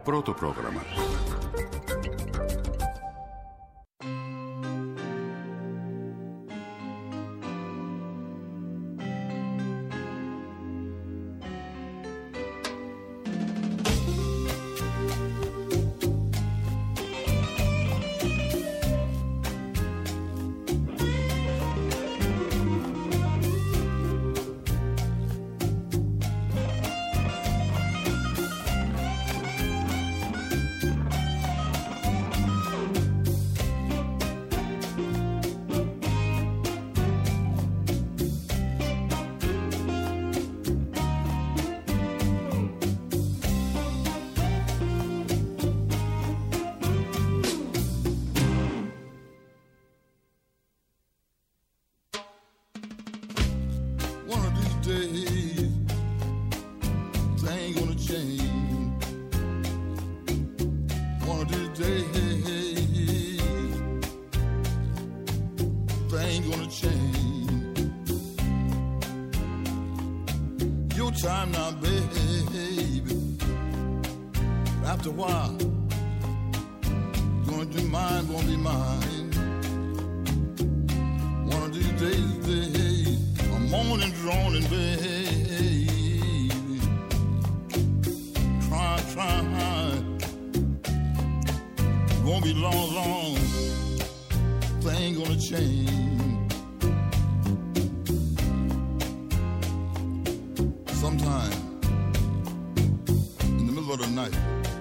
Πρώτο πρόγραμμα. Time now, baby. After a while, gonna be mine, gonna be mine. One of these days, I'm moaning, droning, baby. Try. Won't be long. Thing gonna change. Sometime in the middle of the night,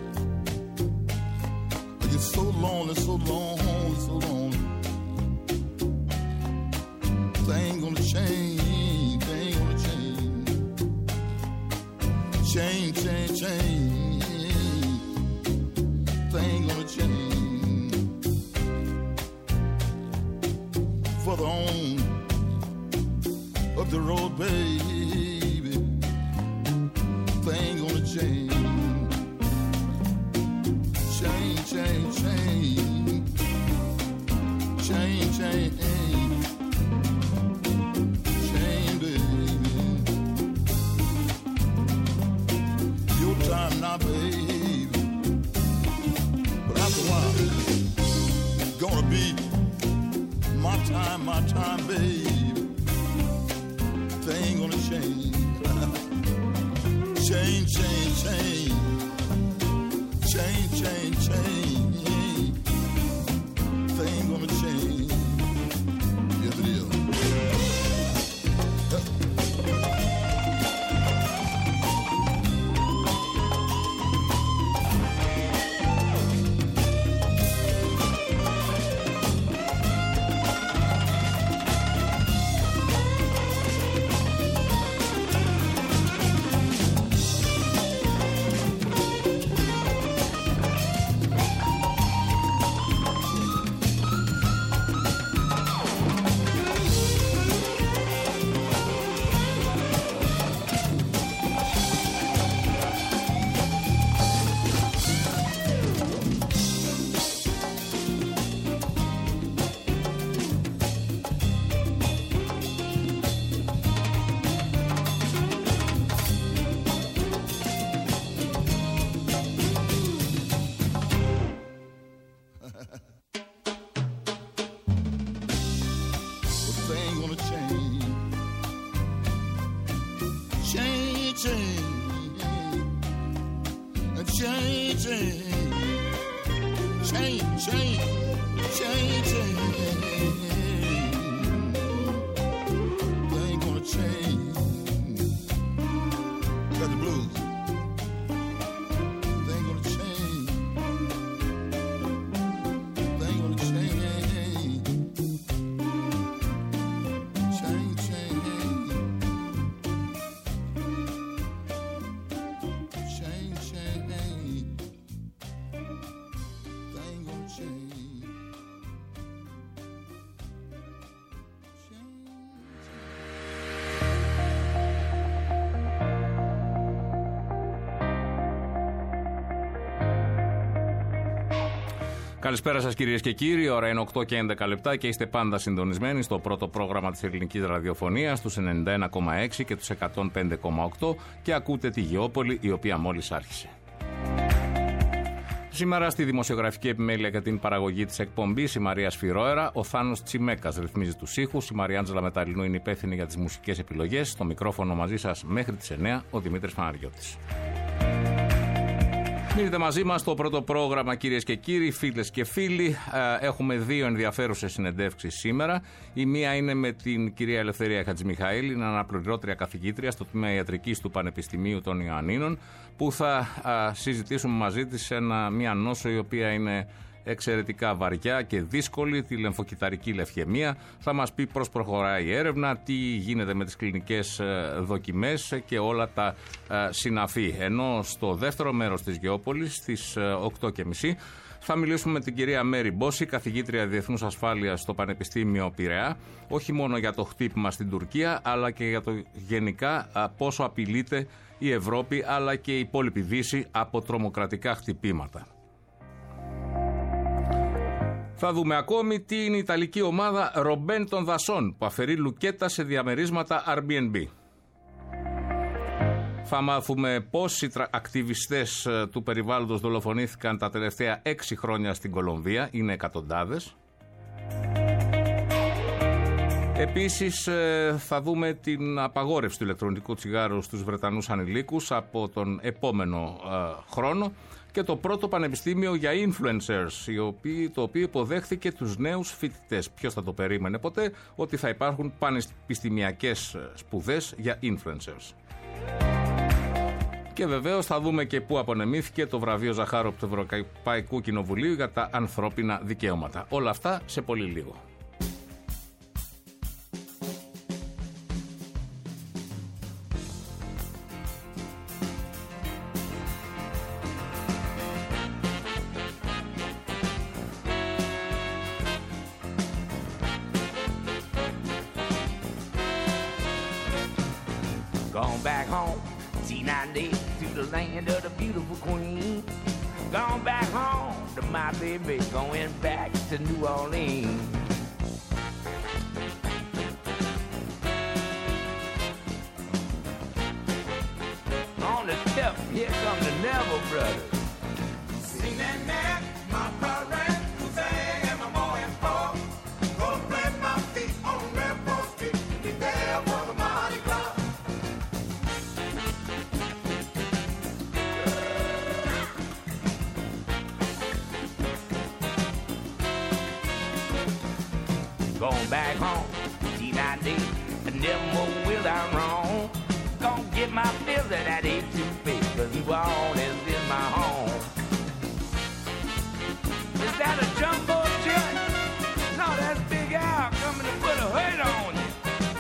I get so lonely. Thing gonna change. Change. Thing gonna change. Further on up the road, baby. Thing gonna change. Change, baby. Your time now, baby. But after a while, it's gonna be my time, baby. Thing gonna change. Change. Thing gonna change. Yes, it is. Καλησπέρα σας κυρίες και κύριοι, η ώρα είναι 8 και 11 λεπτά και είστε πάντα συντονισμένοι στο πρώτο πρόγραμμα της ελληνικής ραδιοφωνίας στους 91,6 και τους 105,8 και ακούτε τη Γεώπολη, η οποία μόλις άρχισε. Σήμερα στη δημοσιογραφική επιμέλεια για την παραγωγή της εκπομπής η Μαρία Σφυρόερα, ο Θάνος Τσιμέκας ρυθμίζει τους ήχους, η Μαριάντζελα Μεταλλινού είναι υπεύθυνη για τις μουσικές επιλογές. Στο μικρόφωνο μαζί σας μέχρι τις 9 ο Δημήτρης Παναγιώτης. Μείνετε μαζί μας στο πρώτο πρόγραμμα, κυρίες και κύριοι, φίλες και φίλοι. Έχουμε δύο ενδιαφέρουσες συνεντεύξεις σήμερα. Η μία είναι με την κυρία Ελευθερία Χατζημιχαήλ, είναι αναπληρωτρία καθηγήτρια στο τμήμα ιατρικής του Πανεπιστημίου των Ιωαννίνων, που θα συζητήσουμε μαζί της μια νόσο η οποία είναι εξαιρετικά βαριά και δύσκολη, τη λεμφοκυταρική λευχαιμία. Θα μας πει πώς προχωράει η έρευνα, τι γίνεται με τις κλινικές δοκιμές και όλα τα συναφή. Ενώ στο δεύτερο μέρος της Γεώπολης, στις 8.30, θα μιλήσουμε με την κυρία Μέρη Μπόση, καθηγήτρια Διεθνούς Ασφάλειας στο Πανεπιστήμιο Πειραιά, όχι μόνο για το χτύπημα στην Τουρκία, αλλά και για το γενικά πόσο απειλείται η Ευρώπη, αλλά και η υπόλοιπη Δύση από τρομοκρατικά χτυπήματα. Θα δούμε ακόμη τι είναι η Ιταλική ομάδα Ρομπέν των Δασών, που αφαιρεί λουκέτα σε διαμερίσματα Airbnb. Θα μάθουμε πόσοι ακτιβιστές του περιβάλλοντος δολοφονήθηκαν τα τελευταία 6 χρόνια στην Κολομβία, είναι εκατοντάδες. Επίσης θα δούμε την απαγόρευση του ηλεκτρονικού τσιγάρου στους Βρετανούς ανηλίκους από τον επόμενο χρόνο και το πρώτο πανεπιστήμιο για influencers, το οποίο υποδέχθηκε τους νέους φοιτητές. Ποιος θα το περίμενε ποτέ ότι θα υπάρχουν πανεπιστημιακές σπουδές για influencers. Και βεβαίως θα δούμε και πού απονεμήθηκε το βραβείο Ζαχάροφ του Ευρωπαϊκού Κοινοβουλίου για τα ανθρώπινα δικαιώματα. Όλα αυτά σε πολύ λίγο. Gone back home, T9 days to the land of the beautiful queen. Gone back home to my baby, going back to New Orleans. On the step, here come the Neville brothers. Sing that man, my parade, Hussein and my boy and Paul. Gonna plant my feet on Rainbow Street, be there for the Mardi Gras. Going back home, T9D, and never more will I wrong. Gonna get my fill of that A2B, cause New Orleans is my home. Is that a jumbo jet? No, that's Big Al coming to put a hood on you.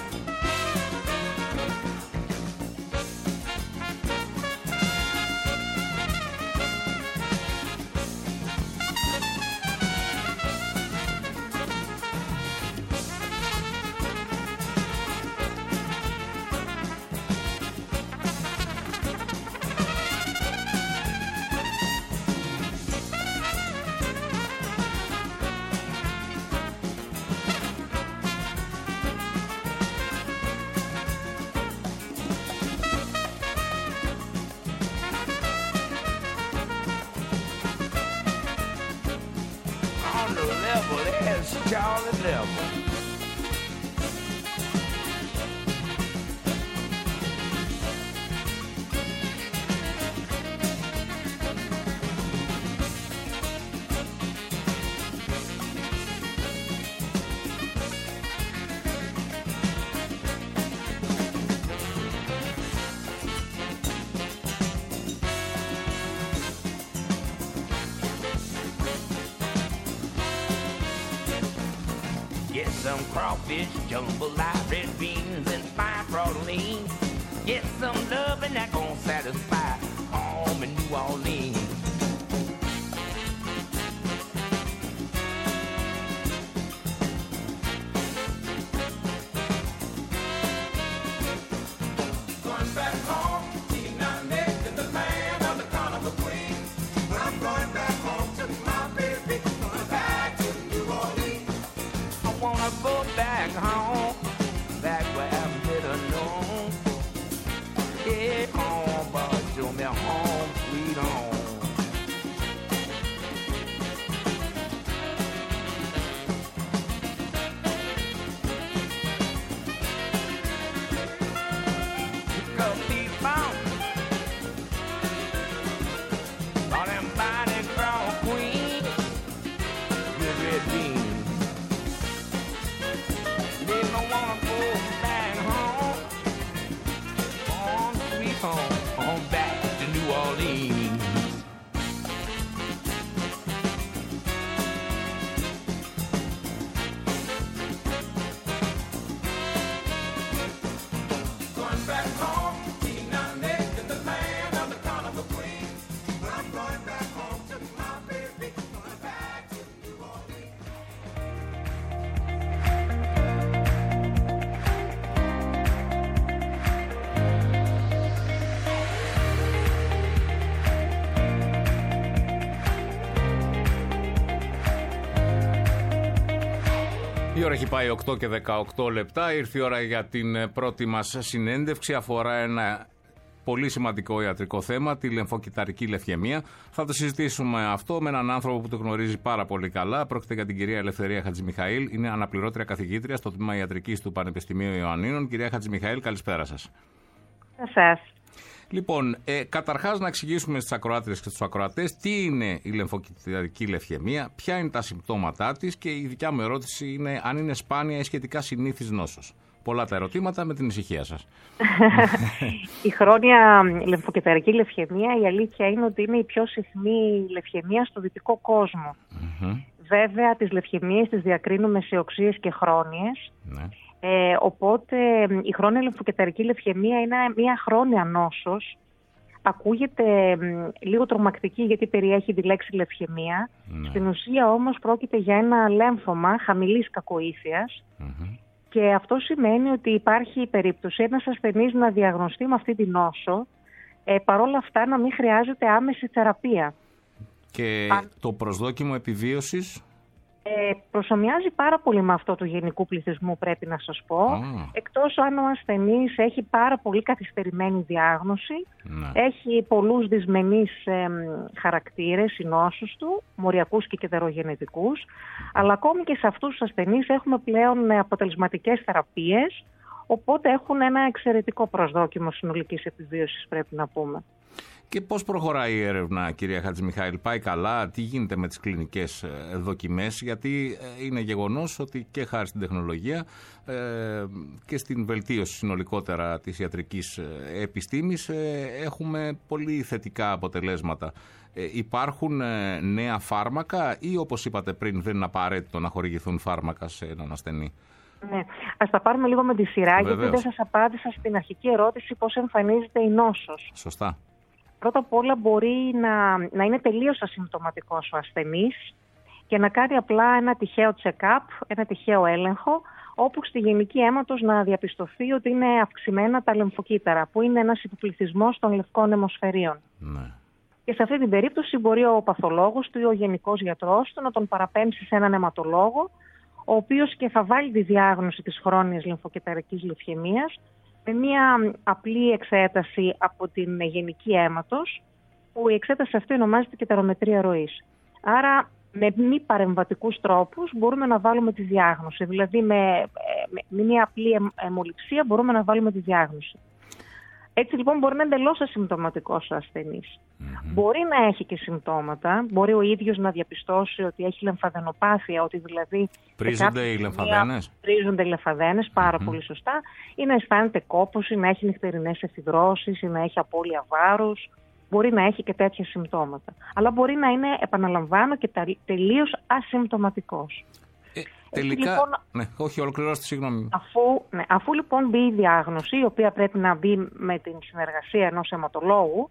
There's Charlie Level. Get some crawfish, jambalaya, red beans, and fine protein. Get some loving that gon' satisfy home in New Orleans. Going back home, T9 is the land of the carnival queen. I'm going back home to my baby, going back to New Orleans. I wanna go back home, back where I'm better known. Yeah, home, but Η ώρα έχει πάει 8 και 18 λεπτά. Ήρθε η ώρα για την πρώτη μας συνέντευξη. Αφορά ένα πολύ σημαντικό ιατρικό θέμα, τη λεμφοκυταρική λευκαιμία. Θα το συζητήσουμε αυτό με έναν άνθρωπο που το γνωρίζει πάρα πολύ καλά. Πρόκειται για την κυρία Ελευθερία Χατζημιχαήλ. Είναι αναπληρώτρια καθηγήτρια στο τμήμα Ιατρικής του Πανεπιστημίου Ιωαννίνων. Κυρία Χατζημιχαήλ, καλησπέρα σας. Σας. Λοιπόν, καταρχάς να εξηγήσουμε στις ακροάτριες και στους ακροατές τι είναι η λεμφοκυταρική λευκαιμία, ποια είναι τα συμπτώματά της και η δικιά μου ερώτηση είναι αν είναι σπάνια ή σχετικά συνήθις νόσος. Πολλά τα ερωτήματα, με την ησυχία σας. Η χρόνια λεμφοκυταρική λευκαιμία, η αλήθεια είναι ότι είναι η πιο συχνή λευκαιμία στο δυτικό κόσμο. Βέβαια, τις λευκαιμίες τις διακρίνουμε σε οξείες και χρόνιες. Ναι. Οπότε η χρόνια λεμφοκυταρική λευκαιμία είναι μια χρόνια νόσος. Ακούγεται λίγο τρομακτική γιατί περιέχει τη λέξη λευκαιμία. Ναι. Στην ουσία όμως πρόκειται για ένα λέμφωμα χαμηλής κακοήθειας. Και αυτό σημαίνει ότι υπάρχει η περίπτωση ένας ασθενής να διαγνωστεί με αυτή τη νόσο, παρόλα αυτά να μην χρειάζεται άμεση θεραπεία. Και το προσδόκιμο επιβίωσης? Προσομοιάζει πάρα πολύ με αυτό του γενικού πληθυσμού, πρέπει να σας πω. Εκτός αν ο ασθενής έχει πάρα πολύ καθυστερημένη διάγνωση, έχει πολλούς δυσμενείς χαρακτήρες οι νόσους του, μοριακούς και κεδερογενετικούς, αλλά ακόμη και σε αυτούς τους ασθενείς έχουμε πλέον αποτελεσματικές θεραπείες, οπότε έχουν ένα εξαιρετικό προσδόκιμο συνολικής επιβίωσης, πρέπει να πούμε. Και πώς προχωράει η έρευνα, κυρία Χατζημιχαήλ, πάει καλά, τι γίνεται με τις κλινικές δοκιμές, γιατί είναι γεγονός ότι και χάρη στην τεχνολογία και στην βελτίωση συνολικότερα της ιατρικής επιστήμης έχουμε πολύ θετικά αποτελέσματα. Υπάρχουν νέα φάρμακα ή, όπως είπατε πριν, δεν είναι απαραίτητο να χορηγηθούν φάρμακα σε έναν ασθενή? Ναι, ας τα πάρουμε λίγο με τη σειρά. Βεβαίως. Γιατί δεν σας απάντησα στην αρχική ερώτηση πώς εμφανίζεται η νόσος. Σωστά. Πρώτα απ' όλα μπορεί να είναι τελείως ασυμπτωματικός ο ασθενής και να κάνει απλά ένα τυχαίο check-up, ένα τυχαίο έλεγχο, όπου στη γενική αίματος να διαπιστωθεί ότι είναι αυξημένα τα λεμφοκύτταρα, που είναι ένας υποπληθυσμός των λευκών αιμοσφαιρίων. Ναι. Και σε αυτή την περίπτωση μπορεί ο παθολόγος του ή ο γενικός γιατρός του να τον παραπέμψει σε έναν αιματολόγο, ο οποίος και θα βάλει τη διάγνωση της χρόνιας λεμφοκυταρικής λευκαιμίας με μια απλή εξέταση από την γενική αίματος, που η εξέταση αυτή ονομάζεται κυταρομετρία ροής. Άρα με μη παρεμβατικούς τρόπους μπορούμε να βάλουμε τη διάγνωση, δηλαδή με μια απλή αιμοληψία μπορούμε να βάλουμε τη διάγνωση. Έτσι λοιπόν μπορεί να είναι εντελώς ασυμπτωματικός ο ασθενής. Μπορεί να έχει και συμπτώματα, μπορεί ο ίδιος να διαπιστώσει ότι έχει λεμφαδενοπάθεια, ότι δηλαδή... Πρίζονται οι λεμφαδένες? Πρίζονται οι λεμφαδένες, πάρα πολύ σωστά, ή να αισθάνεται κόπωση, να έχει νυχτερινές εφιδρώσεις ή να έχει απώλεια βάρους. Μπορεί να έχει και τέτοια συμπτώματα. Αλλά μπορεί να είναι, επαναλαμβάνω, και τελείως ασυμπτωματικός. Τελικά, λοιπόν, ναι, όχι, ολοκληρώστε, συγγνώμη. Αφού λοιπόν μπει η διάγνωση, η οποία πρέπει να μπει με την συνεργασία ενός αιματολόγου,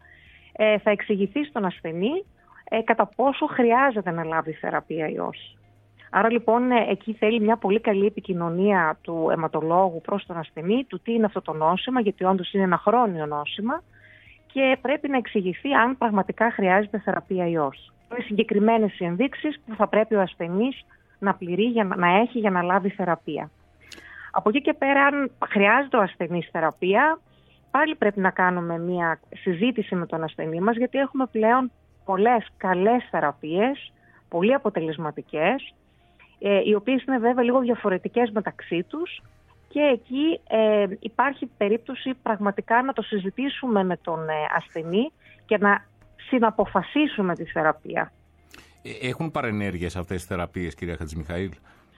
θα εξηγηθεί στον ασθενή κατά πόσο χρειάζεται να λάβει θεραπεία ή όχι. Άρα λοιπόν εκεί θέλει μια πολύ καλή επικοινωνία του αιματολόγου προς τον ασθενή, του τι είναι αυτό το νόσημα, γιατί όντως είναι ένα χρόνιο νόσημα, και πρέπει να εξηγηθεί αν πραγματικά χρειάζεται θεραπεία ή όχι. Είναι συγκεκριμένες οι ενδείξεις που θα πρέπει ο ασθενής να πληρεί, να έχει για να λάβει θεραπεία. Από εκεί και πέρα, αν χρειάζεται ο ασθενής θεραπεία, πάλι πρέπει να κάνουμε μια συζήτηση με τον ασθενή μας, γιατί έχουμε πλέον πολλές καλές θεραπείες, πολύ αποτελεσματικές, οι οποίες είναι βέβαια λίγο διαφορετικές μεταξύ τους, και εκεί υπάρχει περίπτωση πραγματικά να το συζητήσουμε με τον ασθενή και να συναποφασίσουμε τη θεραπεία. Έχουν παρενέργειες αυτές τις θεραπείες, κυρία Χατζημιχαήλ?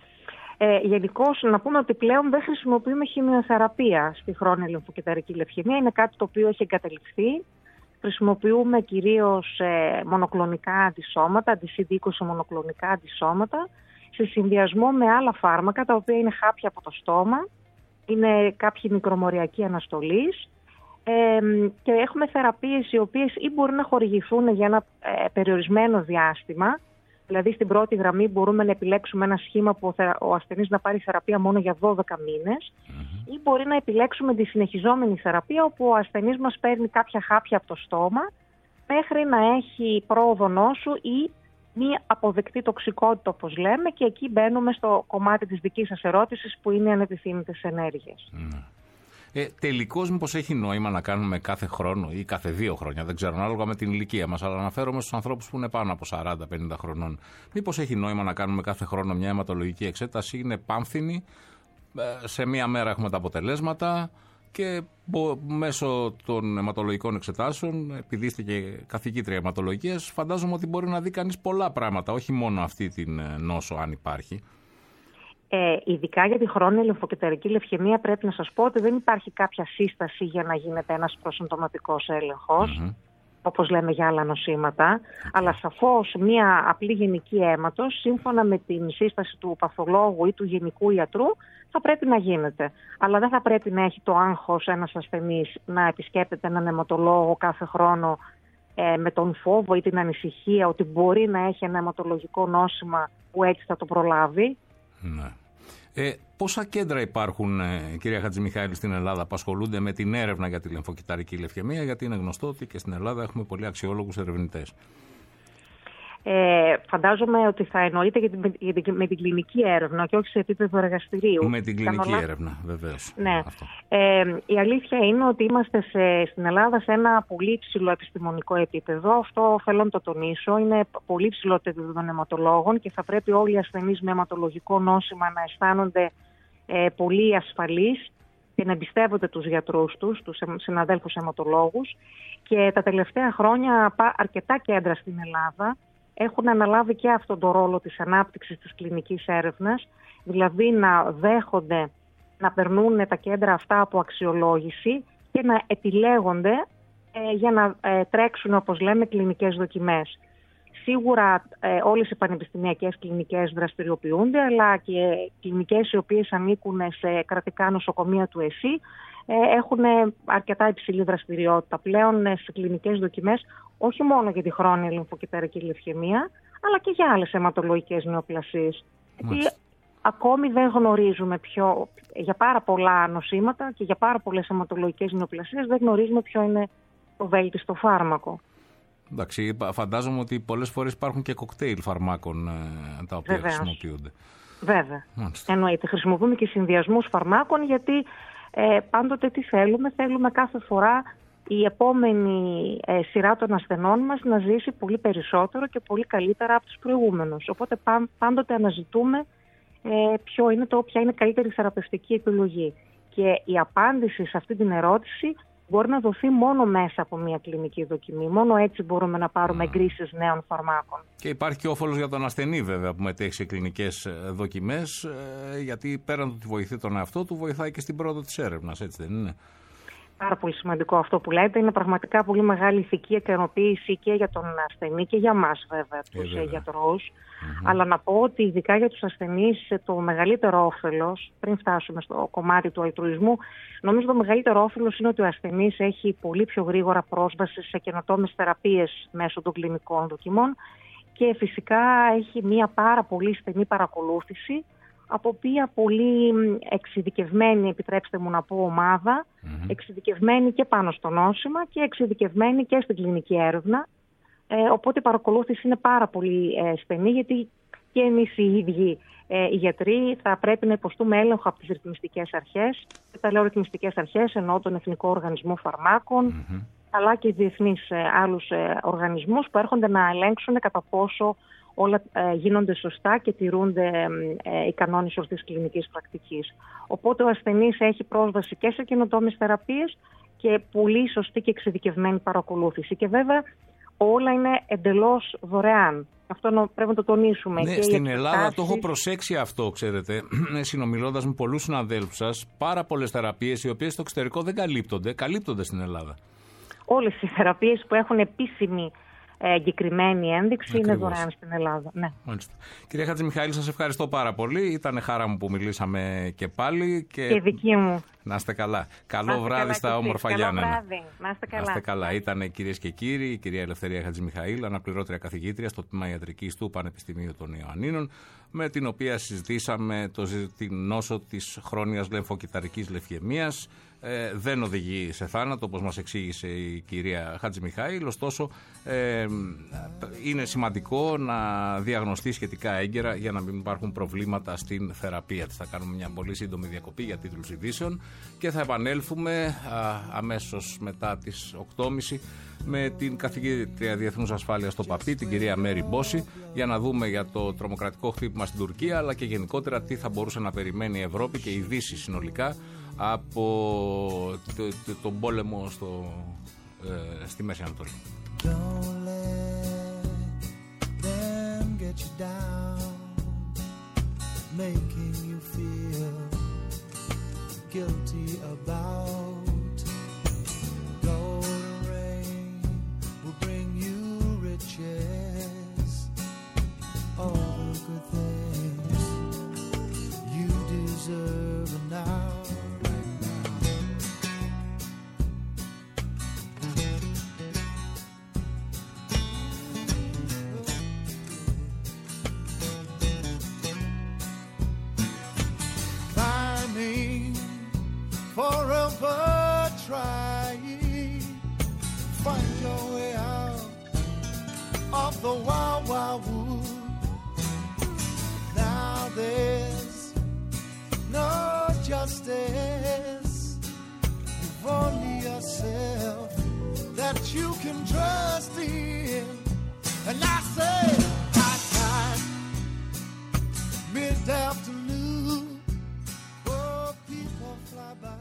Γενικώς να πούμε ότι πλέον δεν χρησιμοποιούμε χημειοθεραπεία στη χρόνια λεμφοκυταρική λευκαιμία. Είναι κάτι το οποίο έχει εγκαταλειφθεί. Χρησιμοποιούμε κυρίως μονοκλονικά αντισώματα, αντι-CD20 μονοκλονικά αντισώματα, σε συνδυασμό με άλλα φάρμακα, τα οποία είναι χάπια από το στόμα, είναι κάποιοι μικρομοριακοί αναστολής, και έχουμε θεραπείες οι οποίες ή μπορούν να χορηγηθούν για ένα περιορισμένο διάστημα. Δηλαδή στην πρώτη γραμμή μπορούμε να επιλέξουμε ένα σχήμα που ο ασθενής να πάρει θεραπεία μόνο για 12 μήνες, ή μπορεί να επιλέξουμε τη συνεχιζόμενη θεραπεία, όπου ο ασθενής μας παίρνει κάποια χάπια από το στόμα μέχρι να έχει πρόοδο νόσου ή μη αποδεκτή τοξικότητα, όπως λέμε, και εκεί μπαίνουμε στο κομμάτι της δικής σας ερώτησης, που είναι οι ανεπιθύμητες ενέργειες. Τελικώς, μήπως έχει νόημα να κάνουμε κάθε χρόνο ή κάθε 2 χρόνια, δεν ξέρω, ανάλογα με την ηλικία μας, αλλά αναφέρομαι στους ανθρώπους που είναι πάνω από 40-50 χρονών. Μήπως έχει νόημα να κάνουμε κάθε χρόνο μια αιματολογική εξέταση? Είναι πάμφθινη, σε μία μέρα έχουμε τα αποτελέσματα και μέσω των αιματολογικών εξετάσεων, επειδή είστε και καθηγήτρια αιματολογίας, φαντάζομαι ότι μπορεί να δει κανείς πολλά πράγματα, όχι μόνο αυτή την νόσο, αν υπάρχει. Ειδικά για τη χρόνια λυμφοκυταρική λευχαιμία, πρέπει να σας πω ότι δεν υπάρχει κάποια σύσταση για να γίνεται ένας προσυμπτωματικός έλεγχος, όπως λέμε για άλλα νοσήματα, αλλά σαφώς μία απλή γενική αίματος, σύμφωνα με την σύσταση του παθολόγου ή του γενικού ιατρού, θα πρέπει να γίνεται. Αλλά δεν θα πρέπει να έχει το άγχος ένας ασθενής να επισκέπτεται έναν αιματολόγο κάθε χρόνο με τον φόβο ή την ανησυχία ότι μπορεί να έχει ένα αιματολογικό νόσημα που έτσι θα το προλάβει. Ναι. Πόσα κέντρα υπάρχουν, κυρία Χατζημιχαήλ, στην Ελλάδα που ασχολούνται με την έρευνα για τη λυμφοκυταρική λευχαιμία? Γιατί είναι γνωστό ότι και στην Ελλάδα έχουμε πολύ αξιόλογους ερευνητές. Φαντάζομαι ότι θα εννοείται με την κλινική έρευνα και όχι σε επίπεδο εργαστηρίου. Με την κλινική έρευνα, βεβαίως. Ναι. Η αλήθεια είναι ότι είμαστε στην Ελλάδα σε ένα πολύ ψηλό επιστημονικό επίπεδο. Αυτό θέλω να το τονίσω. Είναι πολύ ψηλό το επίπεδο των αιματολόγων και θα πρέπει όλοι οι ασθενείς με αιματολογικό νόσημα να αισθάνονται πολύ ασφαλείς και να εμπιστεύονται τους γιατρούς τους συναδέλφους αιματολόγους. Και τα τελευταία χρόνια αρκετά κέντρα στην Ελλάδα έχουν αναλάβει και αυτόν τον ρόλο της ανάπτυξης της κλινικής έρευνας, δηλαδή να δέχονται να περνούν τα κέντρα αυτά από αξιολόγηση και να επιλέγονται για να τρέξουν, όπως λέμε, κλινικές δοκιμές. Σίγουρα όλες οι πανεπιστημιακές κλινικές δραστηριοποιούνται, αλλά και κλινικές οι οποίες ανήκουν σε κρατικά νοσοκομεία του ΕΣΥ έχουν αρκετά υψηλή δραστηριότητα πλέον σε κλινικές δοκιμές, όχι μόνο για τη χρόνια λυμφοκυταρική λευχαιμία, αλλά και για άλλες αιματολογικές νεοπλασίες. Γιατί ακόμη δεν γνωρίζουμε για πάρα πολλά νοσήματα και για πάρα πολλές αιματολογικές νεοπλασίες δεν γνωρίζουμε ποιο είναι το βέλτιστο φάρμακο. Εντάξει, φαντάζομαι ότι πολλές φορές υπάρχουν και κοκτέιλ φαρμάκων τα οποία χρησιμοποιούνται. Βέβαια. Εννοείται. Χρησιμοποιούμε και συνδυασμούς φαρμάκων, γιατί πάντοτε τι θέλουμε? Θέλουμε κάθε φορά η επόμενη σειρά των ασθενών μας να ζήσει πολύ περισσότερο και πολύ καλύτερα από τους προηγούμενους. Οπότε πάντοτε αναζητούμε ποια είναι η καλύτερη θεραπευτική επιλογή. Και η απάντηση σε αυτή την ερώτηση μπορεί να δοθεί μόνο μέσα από μια κλινική δοκιμή. Μόνο έτσι μπορούμε να πάρουμε εγκρίσεις νέων φαρμάκων. Και υπάρχει και όφελος για τον ασθενή, βέβαια, που μετέχει σε κλινικές δοκιμές, γιατί πέραν του ότι βοηθεί τον εαυτό του, βοηθάει και στην πρόοδο της έρευνας, έτσι δεν είναι? Πάρα πολύ σημαντικό αυτό που λέτε. Είναι πραγματικά πολύ μεγάλη ηθική ικανοποίηση και για τον ασθενή και για μας, βέβαια, τους γιατρούς. Αλλά να πω ότι ειδικά για τους ασθενείς το μεγαλύτερο όφελος, πριν φτάσουμε στο κομμάτι του αλτρουισμού, νομίζω το μεγαλύτερο όφελος είναι ότι ο ασθενής έχει πολύ πιο γρήγορα πρόσβαση σε καινοτόμες θεραπείες μέσω των κλινικών δοκιμών και φυσικά έχει μια πάρα πολύ στενή παρακολούθηση από μια πολύ εξειδικευμένη, επιτρέψτε μου να πω, ομάδα, εξειδικευμένη και πάνω στο νόσημα και εξειδικευμένη και στην κλινική έρευνα. Οπότε η παρακολούθηση είναι πάρα πολύ στενή, γιατί και εμείς οι ίδιοι οι γιατροί θα πρέπει να υποστούμε έλεγχο από τις ρυθμιστικές αρχές. Τα λέω ρυθμιστικές αρχές, εννοώ τον Εθνικό Οργανισμό Φαρμάκων, αλλά και διεθνείς άλλους οργανισμούς που έρχονται να ελέγξουν κατά πόσο όλα γίνονται σωστά και τηρούνται οι κανόνες ορθής κλινικής πρακτικής. Οπότε ο ασθενής έχει πρόσβαση και σε καινοτόμες θεραπείες και πολύ σωστή και εξειδικευμένη παρακολούθηση. Και βέβαια όλα είναι εντελώς δωρεάν. Αυτό πρέπει να το τονίσουμε. Ναι, και στην Ελλάδα το έχω προσέξει αυτό, ξέρετε, συνομιλώντας με πολλούς συναδέλφους σας, πάρα πολλές θεραπείες οι οποίες στο εξωτερικό δεν καλύπτονται στην Ελλάδα. Όλες οι θεραπείες που έχουν επίσημη εγκεκριμένη ένδειξη είναι δωρεάν στην Ελλάδα. Ναι. Μάλιστα. Κυρία Χατζημιχαήλ, σας ευχαριστώ πάρα πολύ. Ήταν χαρά μου που μιλήσαμε και πάλι. Και δική μου. Να είστε καλά. Καλό βράδυ στα όμορφα Γιάννενα. Καλό βράδυ. Να είστε καλά. Να είστε καλά. Ήταν, κυρίες και κύριοι, η κυρία Ελευθερία Χατζημιχαήλ, αναπληρώτρια καθηγήτρια στο τμήμα ιατρικής του Πανεπιστημίου των Ιωαννίνων, με την οποία συζητήσαμε την νόσο της χρόνιας λεμφοκυταρικής λευχαιμίας. Δεν οδηγεί σε θάνατο, όπως μας εξήγησε η κυρία Χατζημιχαήλ, ωστόσο είναι σημαντικό να διαγνωστεί σχετικά έγκαιρα για να μην υπάρχουν προβλήματα στην θεραπεία της. Θα κάνουμε μια πολύ σύντομη διακοπή για τίτλους ειδήσεων και θα επανέλθουμε αμέσως μετά τις 8.30 με την καθηγήτρια Διεθνούς Ασφάλειας στο ΠΑΠΗ, την κυρία Μέρι Μπόση, για να δούμε για το τρομοκρατικό χτύπημα στην Τουρκία, αλλά και γενικότερα τι θα μπορούσε να περιμένει η Ευρώπη και η Δύση συνολικά από τον πόλεμο στη Μέση Ανατολή. Don't let them get you down, making you feel guilty about golden rain will bring you riches, all the good things you deserve now. Forever trying, find your way out of the wild, wild wood. Now there's no justice. You've only yourself that you can trust in. And I say, high time, mid-afternoon, oh, people fly by.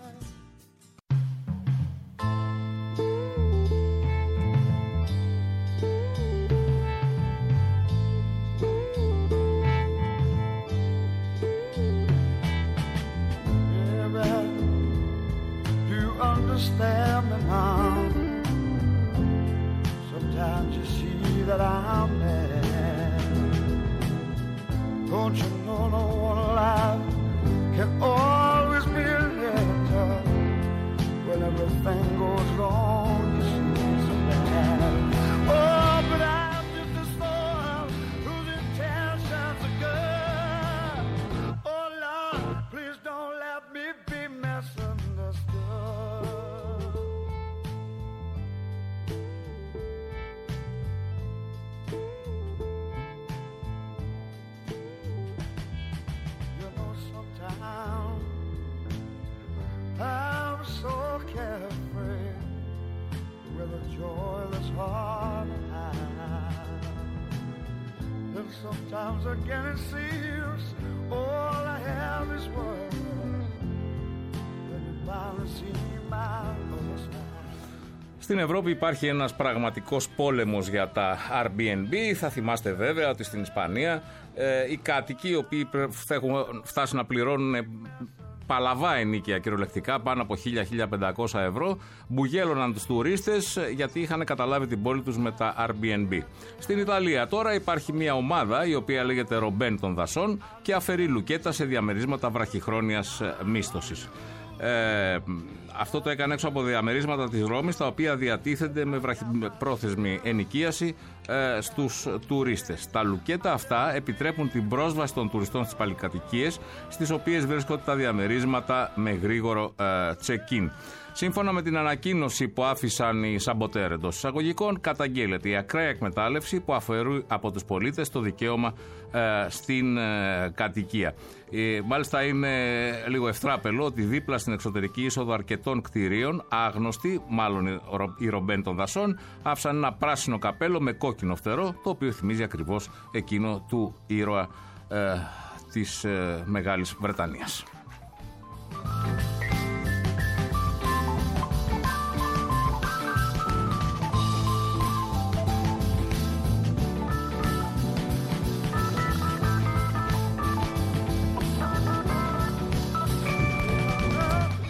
Understand me now. Sometimes you see that I'm mad. Don't you know no one alive can always be better. When everything goes wrong, you see so bad. Oh, but I'm just a soul whose intentions are good. Oh Lord, please don't let me be misunderstood. I'm so carefree with a joy that's hard to hide. And sometimes again it seems all I have is words. When you finally see my other smile. Στην Ευρώπη υπάρχει ένας πραγματικός πόλεμος για τα Airbnb. Θα θυμάστε βέβαια ότι στην Ισπανία οι κάτοικοι οι οποίοι έχουν φτάσει να πληρώνουν παλαβά ενοίκια κυριολεκτικά πάνω από 1.000-1.500 ευρώ μπουγέλωναν τους τουρίστες γιατί είχαν καταλάβει την πόλη τους με τα Airbnb. Στην Ιταλία τώρα υπάρχει μια ομάδα η οποία λέγεται Ρομπέν των Δασών και αφαιρεί λουκέτα σε διαμερίσματα βραχυχρόνιας μίσθωσης. Αυτό το έκανε έξω από διαμερίσματα της Ρώμης, τα οποία διατίθενται με πρόθεσμη ενοικίαση στους τουρίστες. Τα λουκέτα αυτά επιτρέπουν την πρόσβαση των τουριστών στις παλικατοικίες, στις οποίες βρίσκονται τα διαμερίσματα με γρήγορο check-in. Σύμφωνα με την ανακοίνωση που άφησαν οι σαμποτέρ εντός εισαγωγικών, καταγγέλλεται η ακραία εκμετάλλευση που αφαιρεί από τους πολίτες το δικαίωμα στην κατοικία. Μάλιστα είναι λίγο ευτράπελο ότι δίπλα στην εξωτερική είσοδο αρκετών κτηρίων, άγνωστοι, μάλλον οι Ρομπέν των Δασών, άφησαν ένα πράσινο καπέλο με κόκκινο φτερό, το οποίο θυμίζει ακριβώς εκείνο του ήρωα της Μεγάλης Βρετανίας.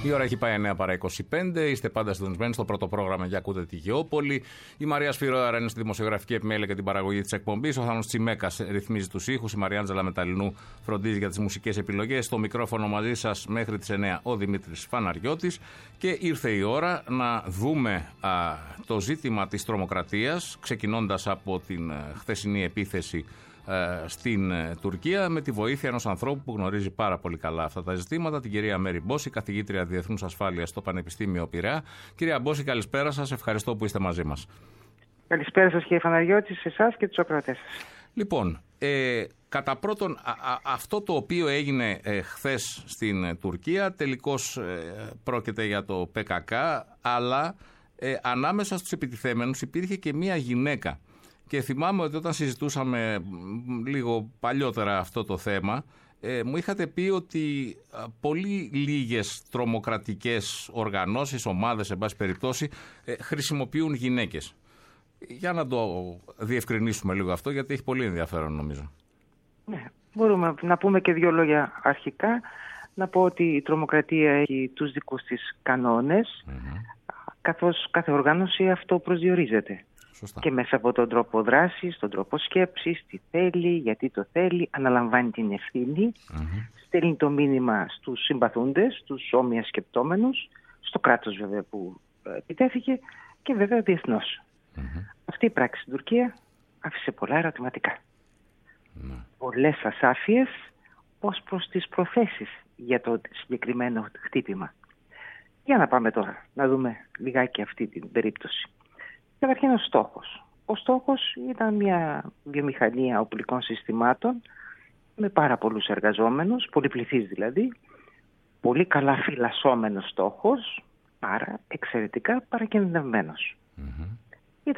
Η ώρα έχει πάει 9 παρά 25. Είστε πάντα συντονισμένοι στο πρώτο πρόγραμμα για ακούτε τη Γεώπολη. Η Μαρία Σφυρόαρα είναι στη δημοσιογραφική επιμέλεια και την παραγωγή της εκπομπής. Ο Θάνος Τσιμέκας ρυθμίζει τους ήχους. Η Μαριάντζελα Μεταλλινού φροντίζει για τις μουσικές επιλογές. Στο μικρόφωνο μαζί σας μέχρι τις 9 ο Δημήτρης Φαναριώτης. Και ήρθε η ώρα να δούμε το ζήτημα της τρομοκρατίας, ξεκινώντας από την χθεσινή επίθεση στην Τουρκία, με τη βοήθεια ενός ανθρώπου που γνωρίζει πάρα πολύ καλά αυτά τα ζητήματα, την κυρία Μέρη Μπόση, καθηγήτρια Διεθνούς Ασφάλειας στο Πανεπιστήμιο Πειραιά. Κυρία Μπόση, καλησπέρα σας, ευχαριστώ που είστε μαζί μας. Καλησπέρα σας κύριε Φαναριώτη, σε εσάς και τους ακροατές σας. Λοιπόν, κατά πρώτον, αυτό το οποίο έγινε χθες στην Τουρκία τελικώς πρόκειται για το ΠΚΚ, αλλά ανάμεσα στους επιτιθέμενους υπήρχε και μία γυναίκα. Και θυμάμαι ότι όταν συζητούσαμε λίγο παλιότερα αυτό το θέμα, μου είχατε πει ότι πολύ λίγες τρομοκρατικές οργανώσεις, ομάδες, εν πάση περιπτώσει, χρησιμοποιούν γυναίκες. Για να το διευκρινίσουμε λίγο αυτό, γιατί έχει πολύ ενδιαφέρον νομίζω. Ναι, μπορούμε να πούμε και δύο λόγια αρχικά. Να πω ότι η τρομοκρατία έχει τους δικούς της κανόνες, καθώς κάθε οργάνωση αυτό προσδιορίζεται. Σωστά. Και μέσα από τον τρόπο δράσης, τον τρόπο σκέψης, τι θέλει, γιατί το θέλει, αναλαμβάνει την ευθύνη, στέλνει το μήνυμα στους συμπαθούντες, στους όμοια σκεπτόμενους, στο κράτος βέβαια που επιτέθηκε και βέβαια διεθνώς. Αυτή η πράξη στην Τουρκία άφησε πολλά ερωτηματικά. Πολλές ασάφειες ως προς τις προθέσεις για το συγκεκριμένο χτύπημα. Για να πάμε τώρα να δούμε λιγάκι αυτή την περίπτωση. Καταρχήν ο στόχος. Ο στόχος ήταν μια βιομηχανία οπλικών συστημάτων με πάρα πολλούς εργαζόμενους, πολυπληθής δηλαδή, πολύ καλά φυλασσόμενος στόχος, άρα εξαιρετικά παρακινδυνευμένος. Οι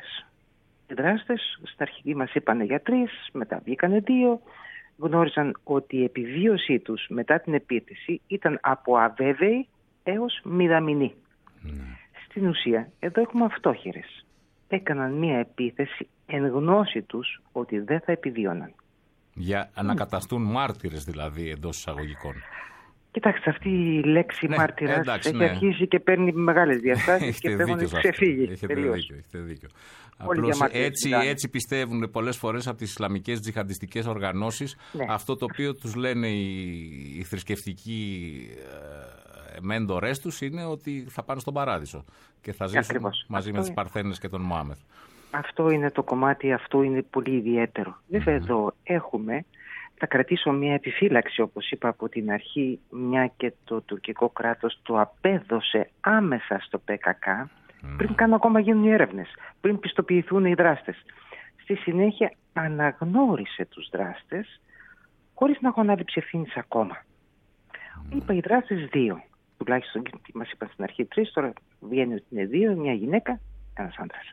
δράστες στα αρχική μας είπανε για 3, μετά βγήκανε 2, γνώριζαν ότι η επιβίωσή τους μετά την επίθεση ήταν από αβέβαιη έως μηδαμινή. Στην ουσία, εδώ έχουμε αυτόχειρες. Έκαναν μία επίθεση εν γνώση τους ότι δεν θα επιβίωναν. Για να καταστούν μάρτυρες δηλαδή, εντός εισαγωγικών. Κοιτάξτε, αυτή η λέξη μάρτυρας έχει αρχίσει και παίρνει μεγάλες διαστάσεις και πρέπει να ξεφύγει. Έχετε δίκιο. Απλώς έτσι πιστεύουν πολλές φορές από τις Ισλαμικές τζιχαντιστικές οργανώσεις, αυτό το οποίο τους λένε οι θρησκευτικοί μέντορές τους είναι ότι θα πάνε στον παράδεισο και θα ζήσουν μαζί με τις Παρθένες και τον Μωάμεθ. Αυτό είναι το κομμάτι, αυτό είναι πολύ ιδιαίτερο. Βέβαια εδώ θα κρατήσω μια επιφύλαξη όπως είπα από την αρχή, μια και το τουρκικό κράτος το απέδωσε άμεσα στο ΠΚΚ πριν καν ακόμα γίνουν οι έρευνες, πριν πιστοποιηθούν οι δράστες. Στη συνέχεια αναγνώρισε τους δράστες χωρίς να έχουν ανάληψη ευθύνης ακόμα. Είπα οι δράστες 2. Τουλάχιστον μας είπαν στην αρχή 3, τώρα βγαίνει ότι είναι 2, μια γυναίκα, ένας άντρας.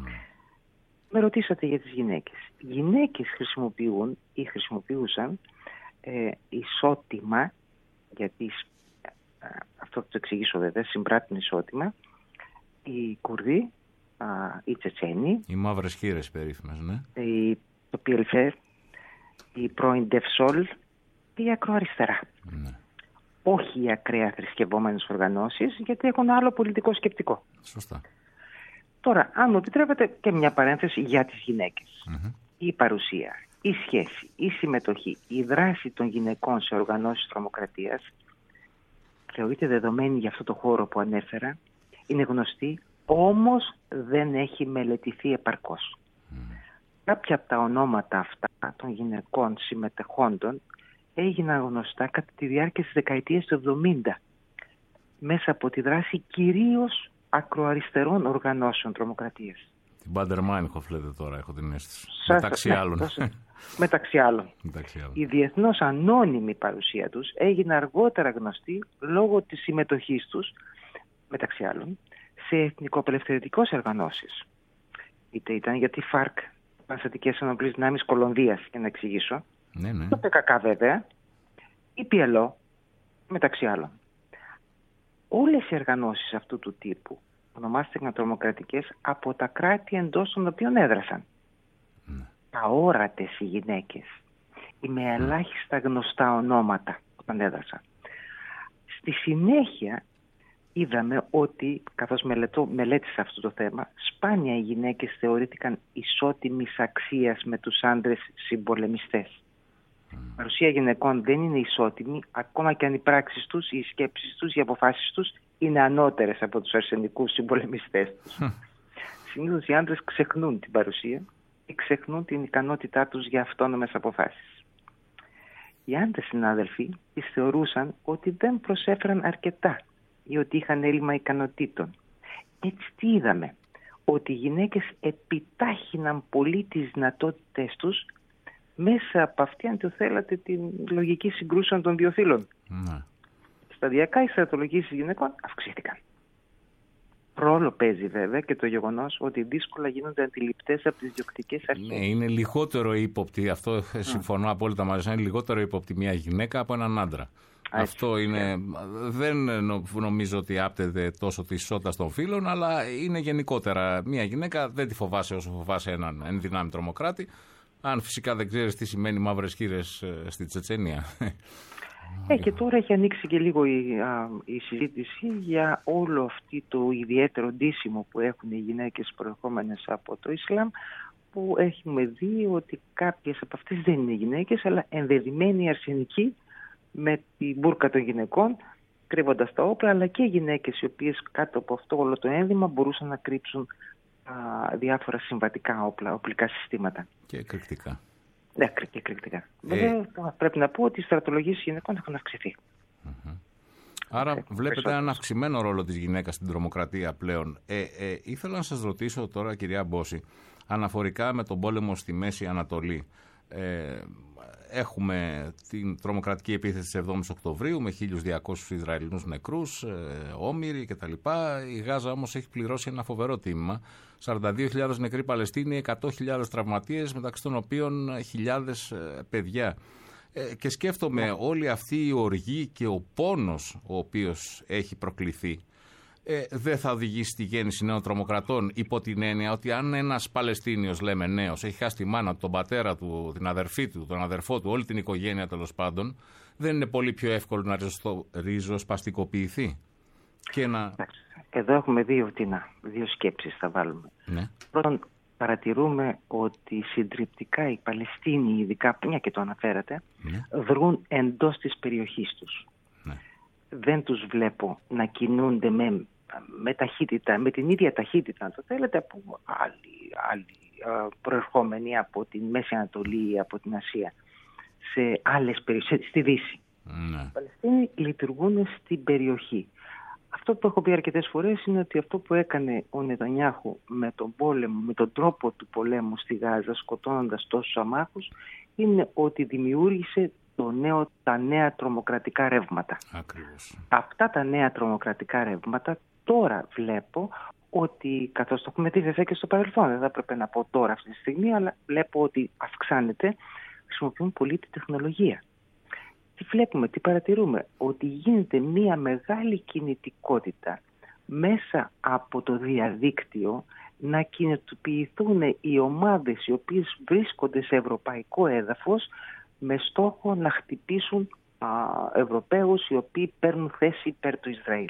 Με ρωτήσατε για τις γυναίκες. Οι γυναίκες χρησιμοποιούν ή χρησιμοποιούσαν ισότιμα, γιατί αυτό θα το εξηγήσω βέβαια, συμπράττουν ισότιμα, οι Κουρδοί, οι Τσετσένοι, οι μαύρες χήρες περίφημες, ναι. Το PLF, η πρώην Ντεφσόλ και η ακροαριστερά. Όχι οι ακραία θρησκευόμενες οργανώσεις, γιατί έχουν άλλο πολιτικό σκεπτικό. Σωστά. Τώρα, αν μου επιτρέπετε και μια παρένθεση για τις γυναίκες. Η παρουσία, η σχέση, η συμμετοχή, η δράση των γυναικών σε οργανώσεις τρομοκρατίας θεωρείται δεδομένη για αυτό το χώρο που ανέφερα, είναι γνωστή, όμως δεν έχει μελετηθεί επαρκώς. Κάποια από τα ονόματα αυτά των γυναικών συμμετεχόντων έγιναν γνωστά κατά τη διάρκεια της δεκαετίας του 70 μέσα από τη δράση κυρίως ακροαριστερών οργανώσεων τρομοκρατίας. Την Μπάντερ Μάινχοφ λέτε τώρα, έχω την αίσθηση. Μεταξύ άλλων. Μεταξύ άλλων. Η διεθνώς ανώνυμη παρουσία τους έγινε αργότερα γνωστή λόγω της συμμετοχής τους, μεταξύ άλλων, σε εθνικοαπελευθερωτικές οργανώσεις. Είτε ήταν για τη ΦΑΡΚ, Πανελλαδικές Ενόπλες Δυνάμεις Κολομβίας, για να εξηγήσω. Το ΠΚΚ βέβαια, η PLO, μεταξύ άλλων. Όλες οι οργανώσεις αυτού του τύπου ονομάστηκαν τρομοκρατικές από τα κράτη εντός των οποίων έδρασαν. Αόρατες οι γυναίκες, ή με ελάχιστα γνωστά ονόματα όταν έδρασαν. Στη συνέχεια είδαμε ότι, καθώς μελέτησα αυτό το θέμα, σπάνια οι γυναίκες θεωρήθηκαν ισότιμης αξίας με τους άντρες συμπολεμιστές. Η παρουσία γυναικών δεν είναι ισότιμη, ακόμα και αν οι πράξεις τους, οι σκέψεις τους, οι αποφάσεις τους είναι ανώτερες από τους αρσενικούς συμπολεμιστές τους. Συνήθως οι άντρες ξεχνούν την παρουσία ή ξεχνούν την ικανότητά τους για αυτόνομες αποφάσεις. Οι άντρες συνάδελφοι τις θεωρούσαν ότι δεν προσέφεραν αρκετά ή ότι είχαν έλλειμμα ικανοτήτων. Έτσι τι είδαμε? Ότι οι γυναίκες επιτάχυναν πολύ τις δυνατότητες τους μέσα από αυτή, αν το θέλατε, την λογική συγκρούσεων των δύο φύλων. Σταδιακά οι στρατολογήσεις γυναικών αυξήθηκαν. Ρόλο παίζει βέβαια και το γεγονός ότι δύσκολα γίνονται αντιληπτές από τις διοκτικές αρχές. Ναι, είναι λιγότερο ύποπτη, αυτό συμφωνώ απόλυτα μαζί σας, είναι λιγότερο ύποπτη μια γυναίκα από έναν άντρα. Αυτό είναι, δεν νομίζω ότι άπτεται τόσο της ισότητας των φύλων, αλλά είναι γενικότερα. Μια γυναίκα δεν τη φοβάσαι όσο φοβάσαι έναν ενδυνάμει τρομοκράτη, αν φυσικά δεν ξέρεις τι σημαίνει μαύρες χήρες στη Τσετσενία. Και τώρα έχει ανοίξει και λίγο η συζήτηση για όλο αυτό το ιδιαίτερο ντύσιμο που έχουν οι γυναίκες προερχόμενες από το Ισλάμ, που έχουμε δει ότι κάποιες από αυτές δεν είναι γυναίκες, αλλά ενδεδειμένοι αρσενικοί με την μπούρκα των γυναικών, κρύβοντας τα όπλα, αλλά και γυναίκες οι οποίες κάτω από αυτό όλο το ένδυμα μπορούσαν να κρύψουν διάφορα συμβατικά όπλα, οπλικά συστήματα. Και εκρηκτικά. Ναι, και εκρηκτικά. Βέβαια, πρέπει να πω ότι οι στρατολογήσεις γυναικών έχουν αυξηθεί. Άρα βλέπετε έναν αυξημένο ρόλο της γυναίκας στην τρομοκρατία πλέον. Ήθελα να σας ρωτήσω τώρα, κυρία Μπόση, αναφορικά με τον πόλεμο στη Μέση Ανατολή. Έχουμε την τρομοκρατική επίθεση της 7ης Οκτωβρίου με 1.200 Ισραηλινούς νεκρούς, όμηροι κτλ. Η Γάζα όμως έχει πληρώσει ένα φοβερό τίμημα. 42.000 νεκροί Παλαιστίνοι, 100.000 τραυματίες, μεταξύ των οποίων χιλιάδες παιδιά. Και σκέφτομαι όλη αυτή η οργή και ο πόνος ο οποίος έχει προκληθεί δεν θα οδηγήσει στη γέννηση νέων τρομοκρατών, υπό την έννοια ότι αν ένας Παλαιστίνιος, λέμε νέος, έχει χάσει τη μάνα του, τον πατέρα του, την αδερφή του, τον αδερφό του, όλη την οικογένεια τέλος πάντων, δεν είναι πολύ πιο εύκολο να ριζοσπαστικοποιηθεί? Εδώ έχουμε δύο σκέψεις θα βάλουμε. Ναι. Πρώτον, παρατηρούμε ότι συντριπτικά οι Παλαιστίνοι, ειδικά, μια και το αναφέρατε, δρούν εντός της περιοχής τους. Ναι. Δεν τους βλέπω να κινούνται με ταχύτητα, με την ίδια ταχύτητα, αν το θέλετε, από άλλοι προερχόμενοι από τη Μέση Ανατολή ή από την Ασία, σε άλλες περιοχές, στη Δύση. Ναι. Οι Παλαιστίνοι λειτουργούν στην περιοχή. Αυτό που έχω πει αρκετές φορές είναι ότι αυτό που έκανε ο Νετανιάχου με τον πόλεμο, με τον τρόπο του πολέμου στη Γάζα, σκοτώνοντας τόσους αμάχους, είναι ότι δημιούργησε τα νέα τρομοκρατικά ρεύματα. Ακριβώς. Αυτά τα νέα τρομοκρατικά ρεύματα τώρα βλέπω ότι, καθώς το έχουμε δει βέβαια και στο παρελθόν, δεν θα έπρεπε να πω τώρα αυτή τη στιγμή, αλλά βλέπω ότι αυξάνεται, χρησιμοποιούν πολύ τη τεχνολογία. Τι βλέπουμε, τι παρατηρούμε? Ότι γίνεται μια μεγάλη κινητικότητα μέσα από το διαδίκτυο να κινητοποιηθούν οι ομάδες οι οποίες βρίσκονται σε ευρωπαϊκό έδαφος με στόχο να χτυπήσουν Ευρωπαίους οι οποίοι παίρνουν θέση υπέρ του Ισραήλ.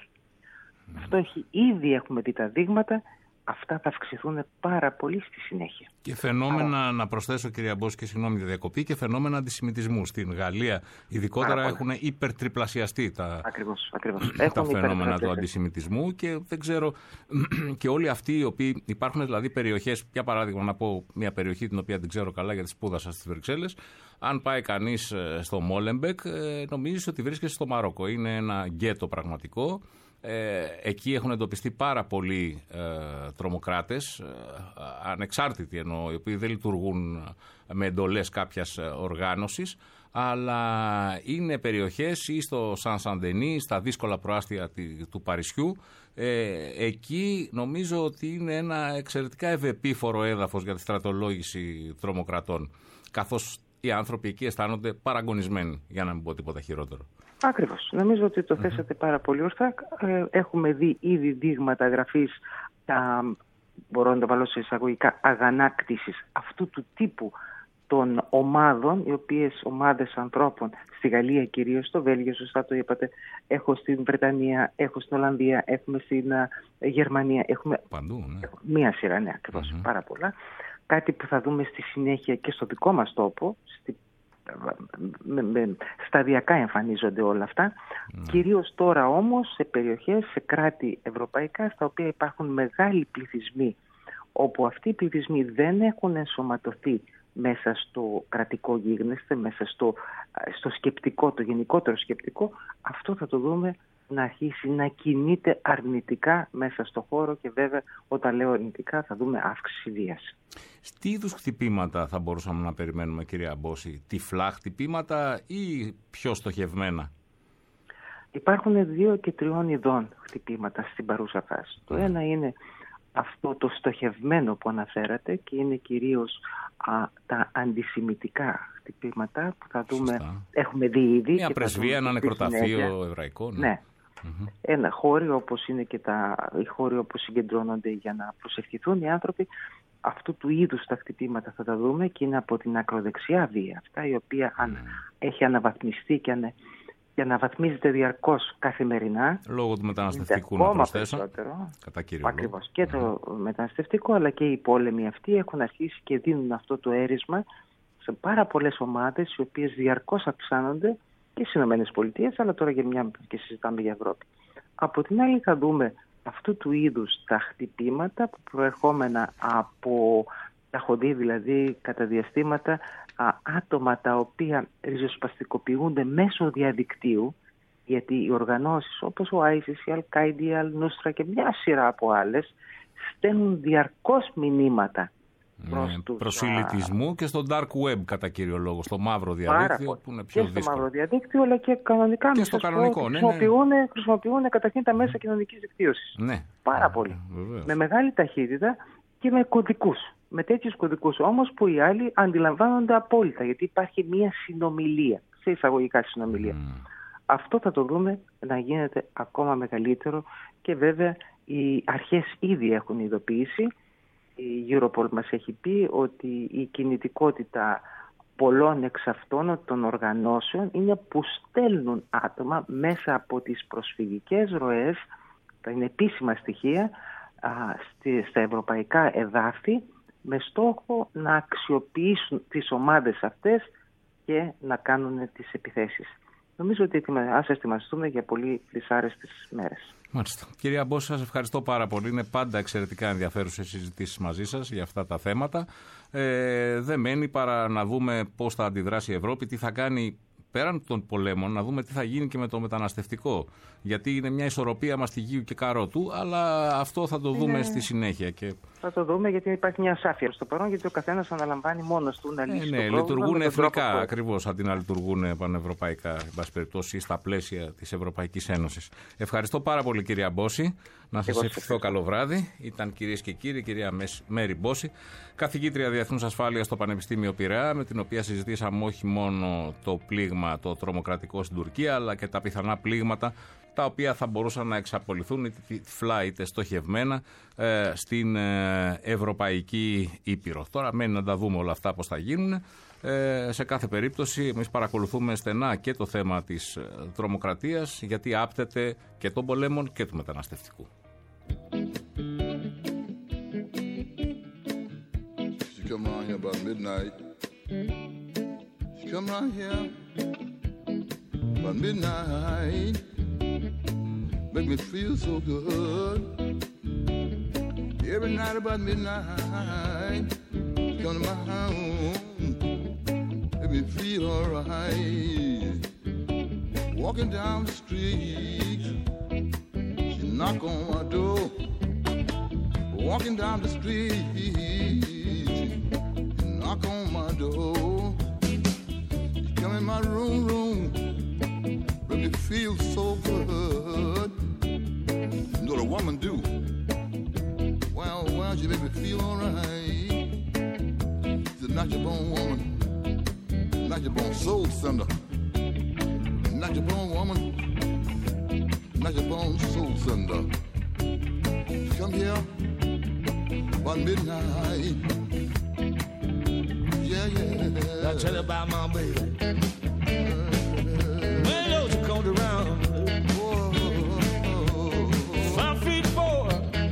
Αυτό ήδη έχουμε δει τα δείγματα. Αυτά θα αυξηθούν πάρα πολύ στη συνέχεια. Και φαινόμενα, να προσθέσω κυρία Μπόση, και συγγνώμη τη διακοπή, και φαινόμενα αντισημιτισμού. Στην Γαλλία ειδικότερα έχουν υπερτριπλασιαστεί τα φαινόμενα του αντισημιτισμού, και δεν ξέρω, και όλοι αυτοί οι οποίοι υπάρχουν, δηλαδή περιοχές, για παράδειγμα να πω μια περιοχή την οποία δεν ξέρω καλά γιατί σπούδασα στις Βρυξέλλες, αν πάει κανείς στο Μόλεμπεκ νομίζεις ότι βρίσκεσαι στο Μαρόκο. Είναι ένα γκέτο πραγματικό. Εκεί έχουν εντοπιστεί πάρα πολλοί τρομοκράτες, ανεξάρτητοι εννοώ, οι οποίοι δεν λειτουργούν με εντολές κάποιας οργάνωσης, αλλά είναι περιοχές ή στο Σαν Σαντενί, στα δύσκολα προάστια του Παρισιού. Εκεί νομίζω ότι είναι ένα εξαιρετικά ευεπίφορο έδαφος για τη στρατολόγηση τρομοκρατών, καθώς οι άνθρωποι εκεί αισθάνονται παραγωνισμένοι, για να μην πω τίποτα χειρότερο. Ακριβώς. Νομίζω ότι το θέσατε πάρα πολύ ορθά. Έχουμε δει ήδη δείγματα γραφής, μπορώ να το βάλω σε εισαγωγικά, αγανάκτησης αυτού του τύπου των ομάδων, οι οποίες ομάδες ανθρώπων, στη Γαλλία κυρίως, στο Βέλγιο, σωστά το είπατε, έχω στην Βρετανία, έχω στην Ολλανδία, έχουμε στην Γερμανία, έχουμε παντού, ναι. Μία σειρά, ναι, ακριβώς, πάρα πολλά. Κάτι που θα δούμε στη συνέχεια και στο δικό μας τόπο, σταδιακά εμφανίζονται όλα αυτά. Κυρίως τώρα όμως σε περιοχές, σε κράτη ευρωπαϊκά, στα οποία υπάρχουν μεγάλοι πληθυσμοί, όπου αυτοί οι πληθυσμοί δεν έχουν ενσωματωθεί μέσα στο κρατικό γίγνεσθε, μέσα στο σκεπτικό, το γενικότερο σκεπτικό. Αυτό θα το δούμε να αρχίσει να κινείται αρνητικά μέσα στο χώρο, και βέβαια όταν λέω αρνητικά θα δούμε αύξηση βίας. Τι είδους χτυπήματα θα μπορούσαμε να περιμένουμε, κυρία Μπόση? Τυφλά χτυπήματα ή πιο στοχευμένα? Υπάρχουν 2 και 3 ειδών χτυπήματα στην παρούσα φάση. Το ένα είναι αυτό το στοχευμένο που αναφέρατε, και είναι κυρίως τα αντισημιτικά χτυπήματα που θα δούμε. Σωστά. Έχουμε δει ήδη. Μια πρεσβεία, ένα νεκροταφείο εβραϊκό. Ναι. Ένα χώριο, όπως είναι και οι χώροι όπου συγκεντρώνονται για να προσευχηθούν οι άνθρωποι. Αυτού του είδους τα χτυπήματα θα τα δούμε, και είναι από την ακροδεξιά βία αυτά, η οποία έχει αναβαθμιστεί και αναβαθμίζεται διαρκώς καθημερινά. Λόγω του μεταναστευτικού, να προσθέσω. Κατά κύριο λόγο. Ακριβώς. Και το μεταναστευτικό, αλλά και οι πόλεμοι αυτοί έχουν αρχίσει και δίνουν αυτό το έρισμα σε πάρα πολλές ομάδες, οι οποίες διαρκώς αυξάνονται και στις ΗΠΑ, αλλά τώρα για μια και συζητάμε για Ευρώπη. Από την άλλη θα δούμε αυτού του είδους τα χτυπήματα που προερχόμενα από, τα έχω δει δηλαδή κατά διαστήματα, άτομα τα οποία ριζοσπαστικοποιούνται μέσω διαδικτύου, γιατί οι οργανώσεις όπως ο ISIS, η Al-Qaeda, η Al-Nusra και μια σειρά από άλλες στέλνουν διαρκώς μηνύματα προσιλητισμού και στο dark web κατά κύριο λόγο, στο μαύρο διαδίκτυο που είναι πιο δύσκολο. Και στο μαύρο διαδίκτυο, αλλά και κανονικά και στο κανονικό, χρησιμοποιούν καταρχήν τα μέσα κοινωνικής δικτύωσης. Ναι. Πάρα πολύ. Με μεγάλη ταχύτητα και με κωδικούς. Με τέτοιους κωδικούς όμως που οι άλλοι αντιλαμβάνονται απόλυτα, γιατί υπάρχει μια συνομιλία, σε εισαγωγικά συνομιλία. Αυτό θα το δούμε να γίνεται ακόμα μεγαλύτερο, και βέβαια οι αρχές ήδη έχουν ειδοποιήσει. Η Europol μας έχει πει ότι η κινητικότητα πολλών εξ αυτών των οργανώσεων είναι που στέλνουν άτομα μέσα από τις προσφυγικές ροές, τα είναι επίσημα στοιχεία, στα ευρωπαϊκά εδάφη, με στόχο να αξιοποιήσουν τις ομάδες αυτές και να κάνουν τις επιθέσεις. Νομίζω ότι ας ετοιμαστούμε για πολύ δυσάρεστες μέρες. Μάλιστα. Κυρία Μπόση, σας ευχαριστώ πάρα πολύ. Είναι πάντα εξαιρετικά ενδιαφέρουσες συζητήσεις μαζί σας για αυτά τα θέματα. Δεν μένει παρά να δούμε πώς θα αντιδράσει η Ευρώπη, τι θα κάνει πέραν των πολέμων, να δούμε τι θα γίνει και με το μεταναστευτικό. Γιατί είναι μια ισορροπία μαστιγίου και καρότου, αλλά αυτό θα το δούμε στη συνέχεια. Και... Θα το δούμε, γιατί υπάρχει μια ασάφεια στο παρόν, γιατί ο καθένας αναλαμβάνει μόνος του να λύσει το πρόβλημα. Λειτουργούν εθνικά ακριβώς, αντί να λειτουργούν πανευρωπαϊκά, εν πάση περιπτώσει, στα πλαίσια της Ευρωπαϊκής Ένωσης. Ευχαριστώ πάρα πολύ, κυρία Μπόση. Να σας ευχηθώ καλό βράδυ. Ήταν, κυρίες και κύριοι, κυρία Μέρη Μπόση, καθηγήτρια Διεθνούς Ασφάλειας στο Πανεπιστήμιο Πειραιά, με την οποία συζητήσαμε όχι μόνο το πλήγμα το τρομοκρατικό στην Τουρκία, αλλά και τα πιθανά πλήγματα τα οποία θα μπορούσαν να εξαπολυθούν είτε τυφλά είτε στοχευμένα στην Ευρωπαϊκή Ήπειρο. Τώρα μένει να τα δούμε όλα αυτά πώς θα γίνουν. Σε κάθε περίπτωση εμείς παρακολουθούμε στενά και το θέμα της τρομοκρατίας, γιατί άπτεται και των πολέμων και του μεταναστευτικού. She come around here about midnight. She come around here about midnight. Make me feel so good. Every night about midnight, come to my home. Make me feel alright. Walking down the street, she knock on my door. Walking down the street, she knock on my door. She come in my room, make me feel so good. You know what a woman do? Well, she make me feel alright. She's a natural born woman, natural born soul sender. Natural born woman, natural born soul sender. Come here about midnight. Yeah, yeah. I'll tell you about my baby. When those are comes around, 5 feet 4,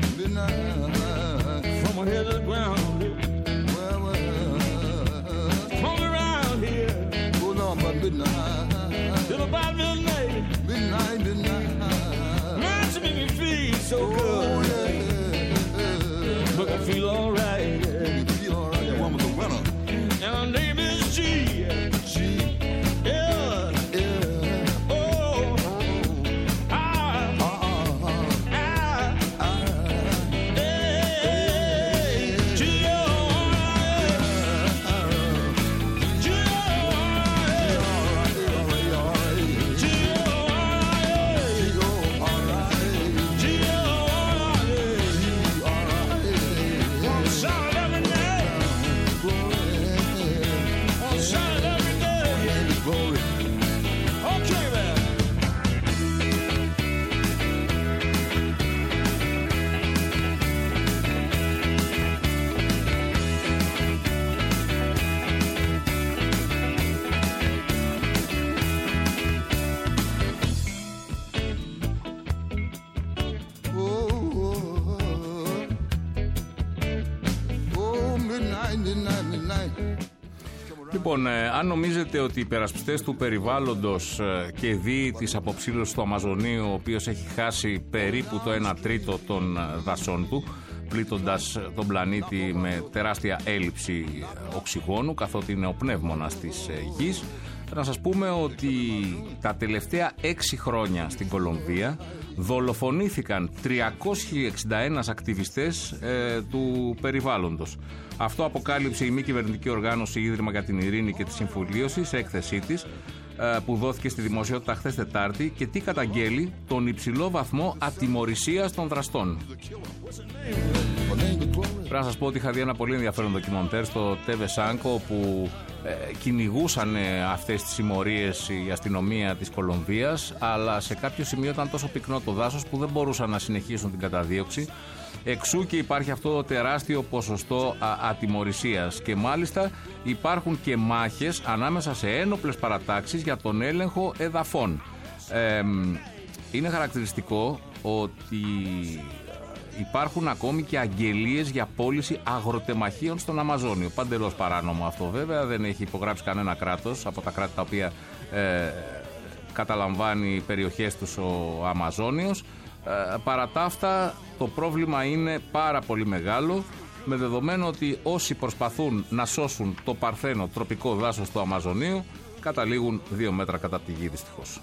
from my head to the ground. Come around here, till about midnight. Man, she make me feel so good. Look, I feel alright. The woman's a winner. And her name is G. Λοιπόν, αν νομίζετε ότι οι υπερασπιστές του περιβάλλοντος και δι της αποψήλωσης του Αμαζονίου, ο οποίος έχει χάσει περίπου το 1/3 των δασών του, πλήττοντας τον πλανήτη με τεράστια έλλειψη οξυγόνου, καθότι είναι ο πνεύμονας της γης, να σας πούμε ότι τα τελευταία 6 χρόνια στην Κολομβία δολοφονήθηκαν 361 ακτιβιστές του περιβάλλοντος. Αυτό αποκάλυψε η μη κυβερνητική οργάνωση Ίδρυμα για την Ειρήνη και τη Συμφιλίωση σε έκθεσή της, που δόθηκε στη δημοσιότητα χθες Τετάρτη, και τι καταγγέλει? Τον υψηλό βαθμό ατιμωρησίας των δραστών. Πρέπει να σας πω ότι είχα δει ένα πολύ ενδιαφέρον ντοκιμοντέρ στο TV Sanko, όπου κυνηγούσαν αυτές τις συμμορίες η αστυνομία της Κολομβίας, αλλά σε κάποιο σημείο ήταν τόσο πυκνό το δάσος που δεν μπορούσαν να συνεχίσουν την καταδίωξη. Εξού και υπάρχει αυτό το τεράστιο ποσοστό ατιμωρησίας, και μάλιστα υπάρχουν και μάχες ανάμεσα σε ένοπλες παρατάξεις για τον έλεγχο εδαφών. Είναι χαρακτηριστικό ότι υπάρχουν ακόμη και αγγελίες για πώληση αγροτεμαχίων στον Αμαζόνιο. Παντελώς παράνομο αυτό, βέβαια, δεν έχει υπογράψει κανένα κράτος από τα κράτη τα οποία καταλαμβάνει περιοχές τους ο Αμαζόνιος. Παρά τα αυτά, το πρόβλημα είναι πάρα πολύ μεγάλο, με δεδομένο ότι όσοι προσπαθούν να σώσουν το παρθένο τροπικό δάσος του Αμαζονίου καταλήγουν 2 μέτρα κατά από τη γη, δυστυχώς.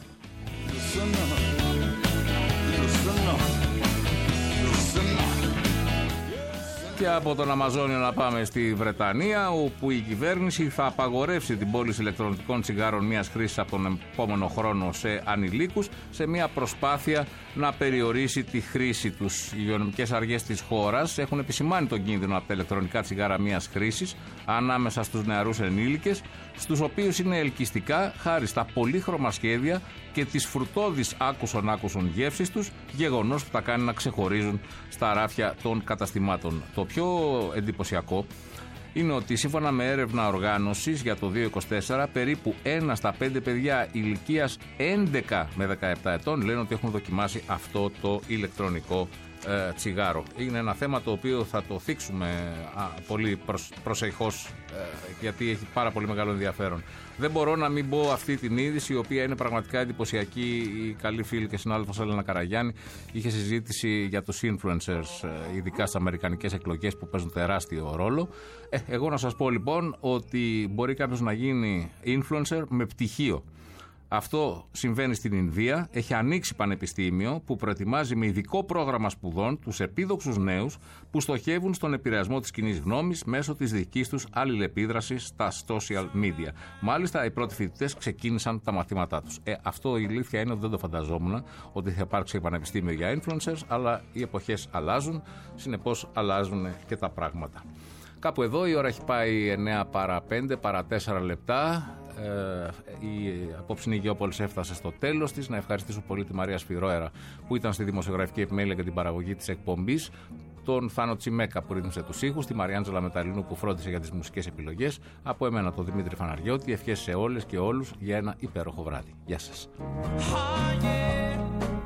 Και από τον Αμαζόνιο να πάμε στη Βρετανία, όπου η κυβέρνηση θα απαγορεύσει την πώληση ηλεκτρονικών τσιγάρων μίας χρήσης από τον επόμενο χρόνο σε ανηλίκους, σε μια προσπάθεια να περιορίσει τη χρήση τους. Οι υγειονομικές αρχές της χώρας έχουν επισημάνει τον κίνδυνο από τα ηλεκτρονικά τσιγάρα μίας χρήσης ανάμεσα στους νεαρούς ενήλικες, στους οποίους είναι ελκυστικά χάρη στα πολύχρωμα σχέδια και τις φρουτώδεις άκουσον γεύσεις τους, γεγονός που τα κάνει να ξεχωρίζουν στα ράφια των καταστημάτων. Το πιο εντυπωσιακό είναι ότι σύμφωνα με έρευνα οργάνωσης για το 2024, περίπου 1 στα 5 παιδιά ηλικίας 11 με 17 ετών λένε ότι έχουν δοκιμάσει αυτό το ηλεκτρονικό τσιγάρο. Είναι ένα θέμα το οποίο θα το θίξουμε πολύ προσεχώς, γιατί έχει πάρα πολύ μεγάλο ενδιαφέρον. Δεν μπορώ να μην πω αυτή την είδηση, η οποία είναι πραγματικά εντυπωσιακή. Η καλή φίλη και συνάδελφος Έλενα Καραγιάννη είχε συζήτηση για τους influencers, ειδικά στις αμερικανικές εκλογές που παίζουν τεράστιο ρόλο. Εγώ να σας πω λοιπόν ότι μπορεί κάποιος να γίνει influencer με πτυχίο. Αυτό συμβαίνει στην Ινδία. Έχει ανοίξει πανεπιστήμιο που προετοιμάζει με ειδικό πρόγραμμα σπουδών τους επίδοξους νέους που στοχεύουν στον επηρεασμό της κοινής γνώμης μέσω της δικής τους αλληλεπίδρασης στα social media. Μάλιστα, οι πρώτοι φοιτητές ξεκίνησαν τα μαθήματά τους. Αυτό η αλήθεια είναι ότι δεν το φανταζόμουν ότι θα υπάρξει πανεπιστήμιο για influencers, αλλά οι εποχές αλλάζουν, συνεπώς αλλάζουν και τα πράγματα. Κάπου εδώ η ώρα έχει πάει 9 παρά 5 παρά 4 λεπτά. Η απόψινη Γεώπολης έφτασε στο τέλος της. Να ευχαριστήσω πολύ τη Μαρία Σφυρόερα που ήταν στη δημοσιογραφική επιμέλεια και την παραγωγή της εκπομπής. τον Θάνο Τσιμέκα που ρύθμισε τους ήχους, τη Μαριάντζελα Μεταλλινού που φρόντισε για τις μουσικές επιλογές, από εμένα τον Δημήτρη Φαναριώτη. Ευχές σε όλες και όλους για ένα υπέροχο βράδυ. Γεια σας.